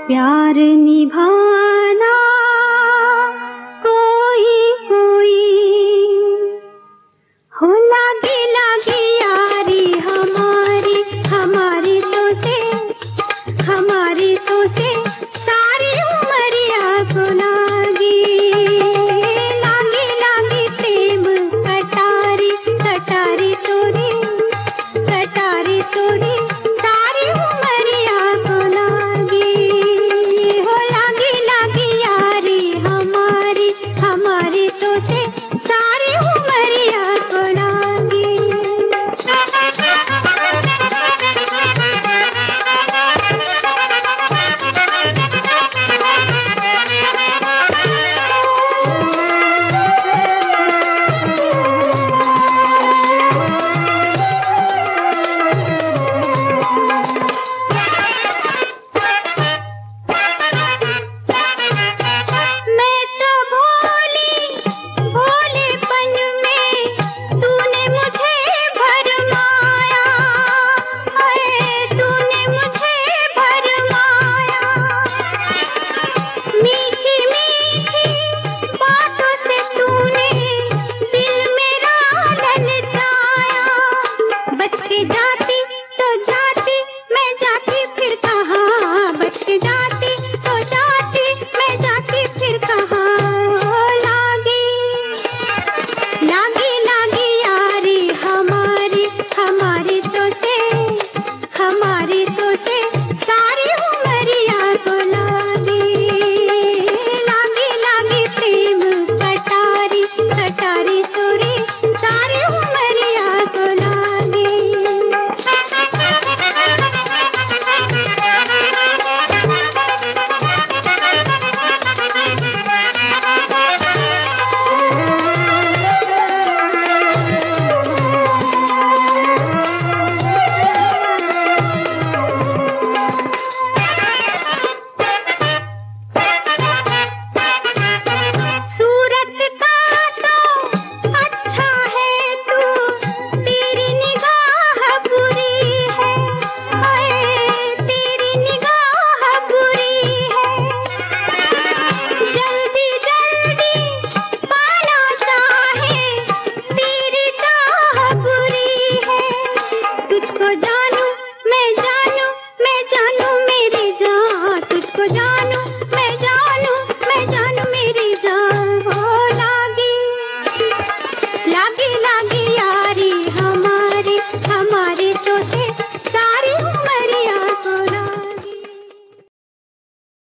प्यार निभाना कोई कोई हो, लागी लागी यारी हमारी हमारी तो से सारी उमरिया को लागी, लागी लागी प्रेम कटारी कटारी तोरी सारी उमरिया को लागी, हो लागी लागी यारी हमारी तो से सारी उमरिया को लागी। जाती तो